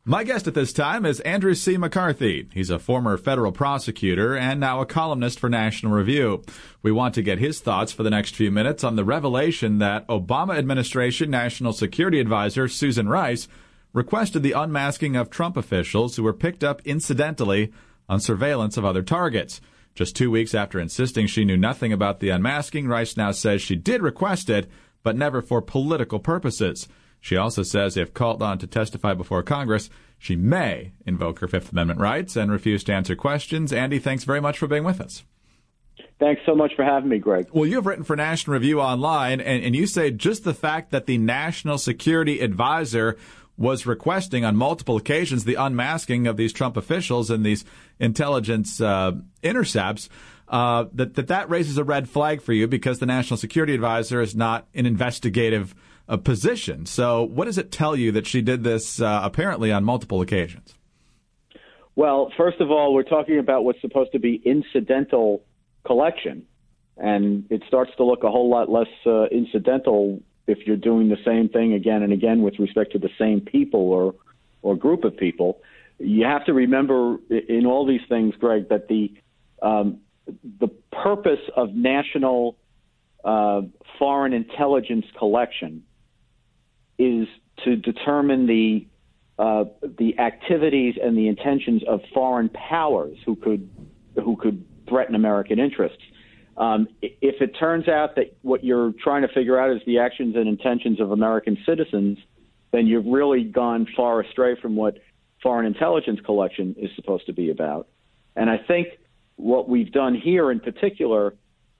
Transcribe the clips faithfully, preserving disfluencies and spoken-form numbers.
My guest at this time is Andrew C. McCarthy. He's a former federal prosecutor and now a columnist for National Review. We want to get his thoughts for the next few minutes on the revelation that Obama administration National Security Advisor Susan Rice requested the unmasking of Trump officials who were picked up incidentally on surveillance of other targets. Just two weeks after insisting she knew nothing about the unmasking, Rice now says she did request it, but never for political purposes. She also says if called on to testify before Congress, she may invoke her Fifth Amendment rights and refuse to answer questions. Andy, thanks very much for being with us. Thanks so much for having me, Greg. Well, you have written for National Review Online, and, and you say just the fact that the National Security Advisor was requesting on multiple occasions the unmasking of these Trump officials and these intelligence uh, intercepts, uh, that, that that raises a red flag for you because the National Security Advisor is not an investigative a position. So what does it tell you that she did this uh, apparently on multiple occasions? Well, first of all, we're talking about what's supposed to be incidental collection, and it starts to look a whole lot less uh, incidental if you're doing the same thing again and again with respect to the same people or or group of people. You have to remember in all these things, Greg, that the um, the purpose of national uh, foreign intelligence collection is to determine the uh, the activities and the intentions of foreign powers who could who could threaten American interests. Um, if it turns out that what you're trying to figure out is the actions and intentions of American citizens, then you've really gone far astray from what foreign intelligence collection is supposed to be about. And I think what we've done here in particular,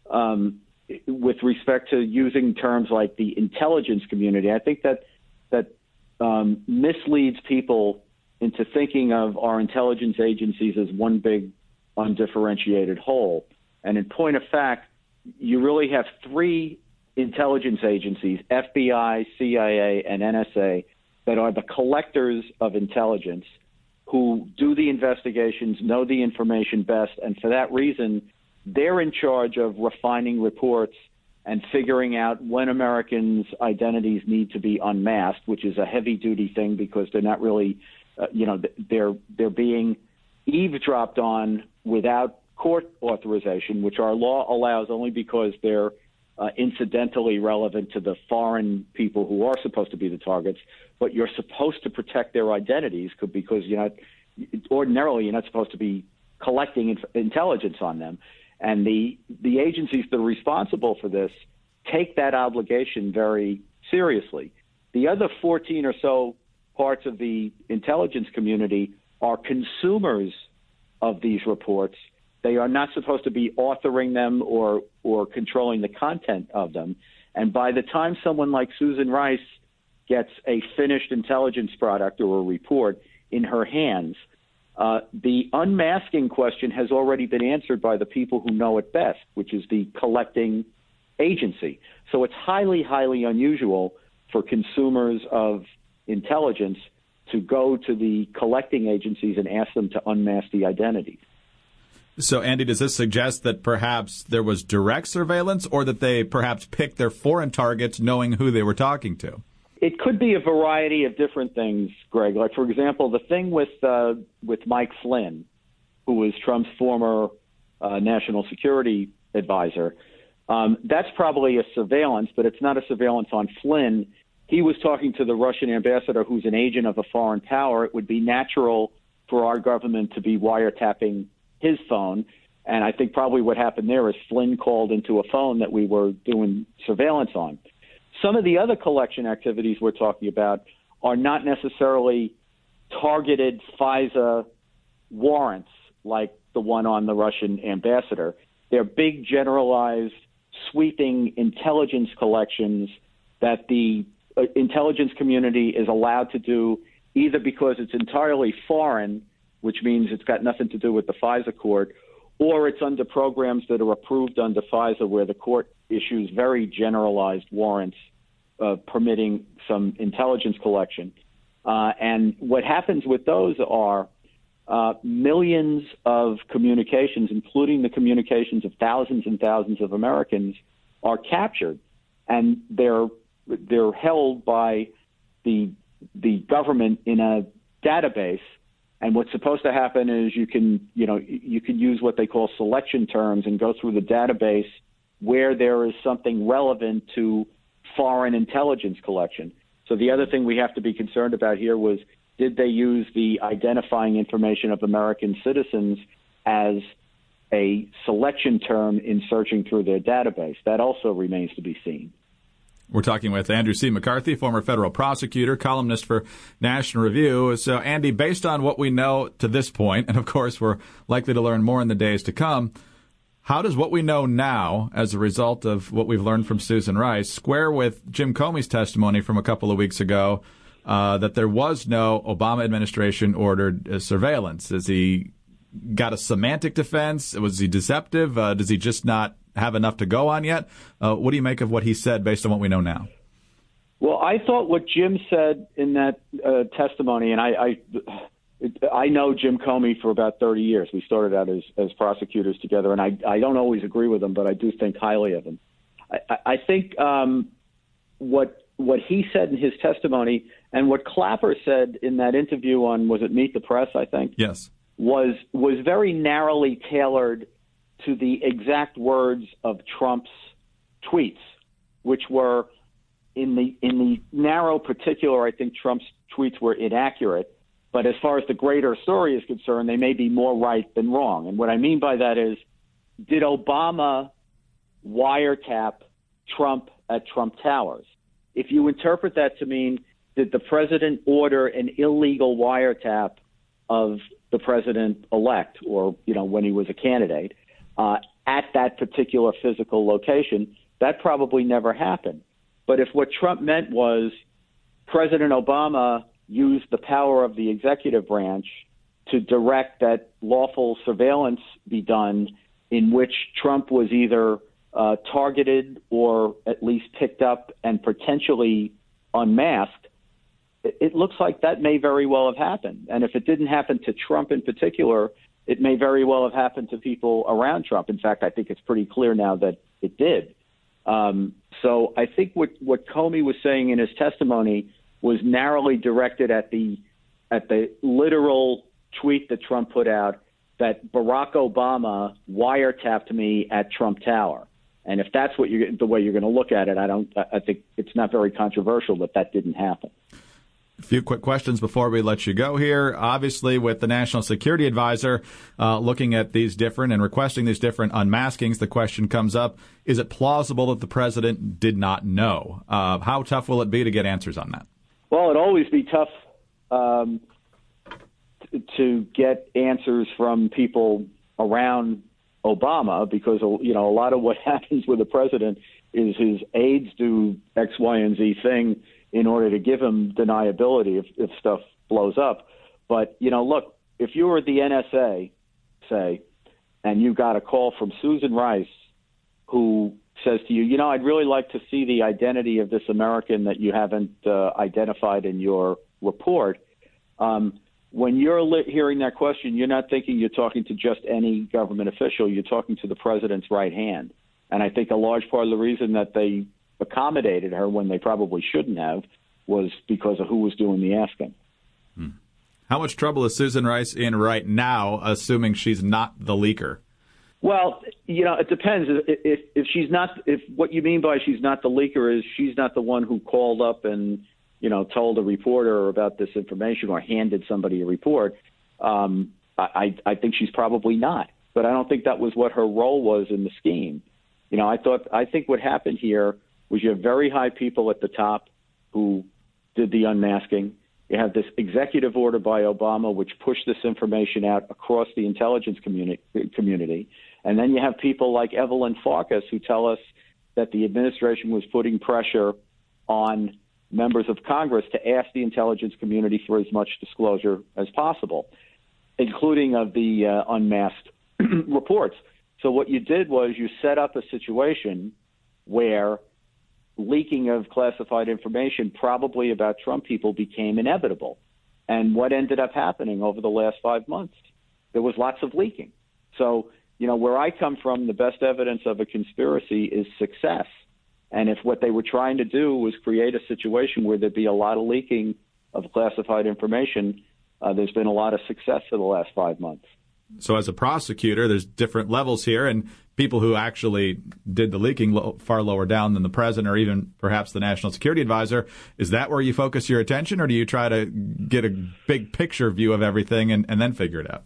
um, with respect to using terms like the intelligence community, I think that that um, misleads people into thinking of our intelligence agencies as one big undifferentiated whole. And in point of fact, you really have three intelligence agencies, F B I, C I A, and N S A, that are the collectors of intelligence, who do the investigations, know the information best, and for that reason, they're in charge of refining reports and figuring out when Americans' identities need to be unmasked, which is a heavy-duty thing because they're not really, uh, you know, they're they're being eavesdropped on without court authorization, which our law allows only because they're uh, incidentally relevant to the foreign people who are supposed to be the targets. But you're supposed to protect their identities because you're not ordinarily you're not supposed to be collecting inf- intelligence on them. And the the agencies that are responsible for this take that obligation very seriously. The other fourteen or so parts of the intelligence community are consumers of these reports. They are not supposed to be authoring them or or controlling the content of them. And by the time someone like Susan Rice gets a finished intelligence product or a report in her hands, Uh, the unmasking question has already been answered by the people who know it best, which is the collecting agency. So it's highly, highly unusual for consumers of intelligence to go to the collecting agencies and ask them to unmask the identities. So, Andy, does this suggest that perhaps there was direct surveillance or that they perhaps picked their foreign targets knowing who they were talking to? It could be a variety of different things, Greg. Like, for example, the thing with uh, with Mike Flynn, who was Trump's former uh, national security advisor, um, that's probably a surveillance, but it's not a surveillance on Flynn. He was talking to the Russian ambassador, who's an agent of a foreign power. It would be natural for our government to be wiretapping his phone. And I think probably what happened there is Flynn called into a phone that we were doing surveillance on. Some of the other collection activities we're talking about are not necessarily targeted FISA warrants like the one on the Russian ambassador. They're big, generalized, sweeping intelligence collections that the uh, intelligence community is allowed to do either because it's entirely foreign, which means it's got nothing to do with the FISA court, or it's under programs that are approved under FISA where the court issues very generalized warrants uh, permitting some intelligence collection. Uh, and what happens with those are uh, millions of communications, including the communications of thousands and thousands of Americans, are captured, and they're they're held by the the government in a database. And what's supposed to happen is you can, you know, you can use what they call selection terms and go through the database where there is something relevant to foreign intelligence collection. So the other thing we have to be concerned about here was, did they use the identifying information of American citizens as a selection term in searching through their database? That also remains to be seen. We're talking with Andrew C. McCarthy, former federal prosecutor, columnist for National Review. So, Andy, based on what we know to this point, and of course we're likely to learn more in the days to come, how does what we know now, as a result of what we've learned from Susan Rice, square with Jim Comey's testimony from a couple of weeks ago uh, that there was no Obama administration-ordered uh, surveillance? Is he got a semantic defense? Was he deceptive? Uh, does he just not have enough to go on yet? Uh, what do you make of what he said based on what we know now? Well, I thought what Jim said in that uh, testimony, and I, I, I know Jim Comey for about thirty years. We started out as, as prosecutors together, and I, I don't always agree with him, but I do think highly of him. I, I think um, what what he said in his testimony and what Clapper said in that interview on, was it Meet the Press, I think? Yes. was was very narrowly tailored to the exact words of Trump's tweets, which were in the in the narrow particular. I think Trump's tweets were inaccurate, but as far as the greater story is concerned, they may be more right than wrong. And what I mean by that is, did Obama wiretap Trump at Trump Towers? If you interpret that to mean, did the president order an illegal wiretap of the president-elect, or, you know, when he was a candidate, uh, at that particular physical location, that probably never happened. But if what Trump meant was President Obama used the power of the executive branch to direct that lawful surveillance be done, in which Trump was either uh, targeted or at least picked up and potentially unmasked, it looks like that may very well have happened. And if it didn't happen to Trump in particular, it may very well have happened to people around Trump. In fact, I think it's pretty clear now that it did. Um, so I think what, what Comey was saying in his testimony was narrowly directed at the at the literal tweet that Trump put out, that Barack Obama wiretapped me at Trump Tower. And if that's what you're, the way you're going to look at it, I don't. I think it's not very controversial that that didn't happen. A few quick questions before we let you go here. Obviously, with the National Security Advisor uh, looking at these different and requesting these different unmaskings, the question comes up, is it plausible that the president did not know? Uh, how tough will it be to get answers on that? Well, it'd always be tough um, t- to get answers from people around Obama, because, you know, a lot of what happens with the president is his aides do X, Y, and Z thing in order to give him deniability if, if stuff blows up. But, you know, look, if you were the N S A, say, and you got a call from Susan Rice, who says to you, you know, I'd really like to see the identity of this American that you haven't uh, identified in your report. Um, when you're li- hearing that question, you're not thinking you're talking to just any government official. You're talking to the president's right hand. And I think a large part of the reason that they accommodated her when they probably shouldn't have was because of who was doing the asking. Hmm. How much trouble is Susan Rice in right now, assuming she's not the leaker? Well, you know, it depends. If, if, if she's not, if what you mean by she's not the leaker is she's not the one who called up and, you know, told a reporter about this information or handed somebody a report, um, I, I think she's probably not. But I don't think that was what her role was in the scheme. You know, I thought, I think what happened here was you have very high people at the top who did the unmasking. You have this executive order by Obama, which pushed this information out across the intelligence communi- community. And then you have people like Evelyn Farkas who tell us that the administration was putting pressure on members of Congress to ask the intelligence community for as much disclosure as possible, including of the uh, unmasked reports. So what you did was you set up a situation where leaking of classified information, probably about Trump people, became inevitable. And what ended up happening over the last five months? There was lots of leaking. So, you know, where I come from, the best evidence of a conspiracy is success. And if what they were trying to do was create a situation where there'd be a lot of leaking of classified information, uh, there's been a lot of success for the last five months. So as a prosecutor, there's different levels here, and people who actually did the leaking lo- far lower down than the president or even perhaps the national security advisor. Is that where you focus your attention, or do you try to get a big picture view of everything and, and then figure it out?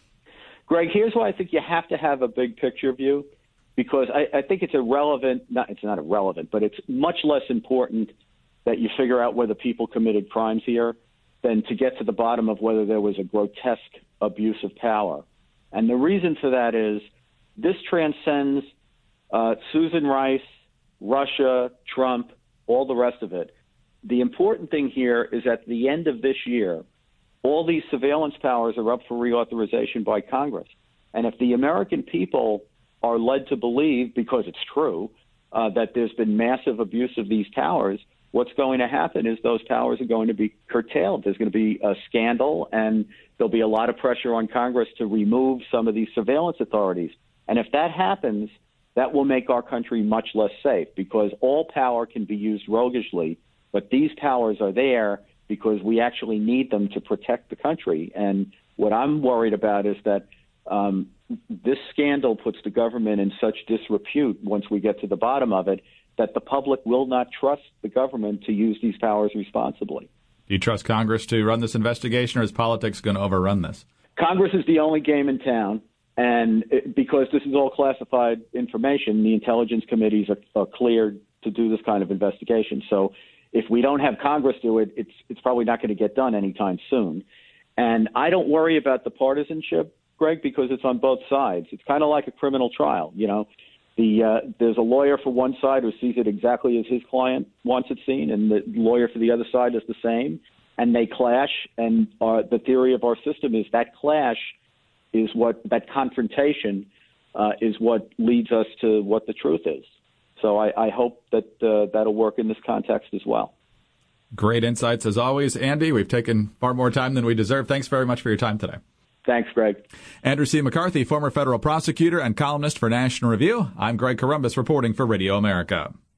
Greg, here's why I think you have to have a big picture view, because I, I think it's irrelevant. Not, it's not irrelevant, but it's much less important that you figure out whether people committed crimes here than to get to the bottom of whether there was a grotesque abuse of power. And the reason for that is this transcends uh, Susan Rice, Russia, Trump, all the rest of it. The important thing here is at the end of this year, all these surveillance powers are up for reauthorization by Congress. And if the American people are led to believe, because it's true, uh, that there's been massive abuse of these powers, what's going to happen is those powers are going to be curtailed. There's going to be a scandal, and there'll be a lot of pressure on Congress to remove some of these surveillance authorities. And if that happens, that will make our country much less safe, because all power can be used roguishly, but these powers are there because we actually need them to protect the country. And what I'm worried about is that um, this scandal puts the government in such disrepute once we get to the bottom of it, that the public will not trust the government to use these powers responsibly. Do you trust Congress to run this investigation, or is politics going to overrun this? Congress is the only game in town, and it, because this is all classified information, the intelligence committees are, are cleared to do this kind of investigation. So if we don't have Congress do it, it's it's probably not going to get done anytime soon. And I don't worry about the partisanship, Greg, because it's on both sides. It's kind of like a criminal trial, you know. The, uh, there's a lawyer for one side who sees it exactly as his client wants it seen, and the lawyer for the other side is the same, and they clash. And uh, the theory of our system is that clash is what, that confrontation uh, is what leads us to what the truth is. So I, I hope that uh, that'll work in this context as well. Great insights as always, Andy. We've taken far more time than we deserve. Thanks very much for your time today. Thanks, Greg. Andrew C. McCarthy, former federal prosecutor and columnist for National Review. I'm Greg Corombos reporting for Radio America.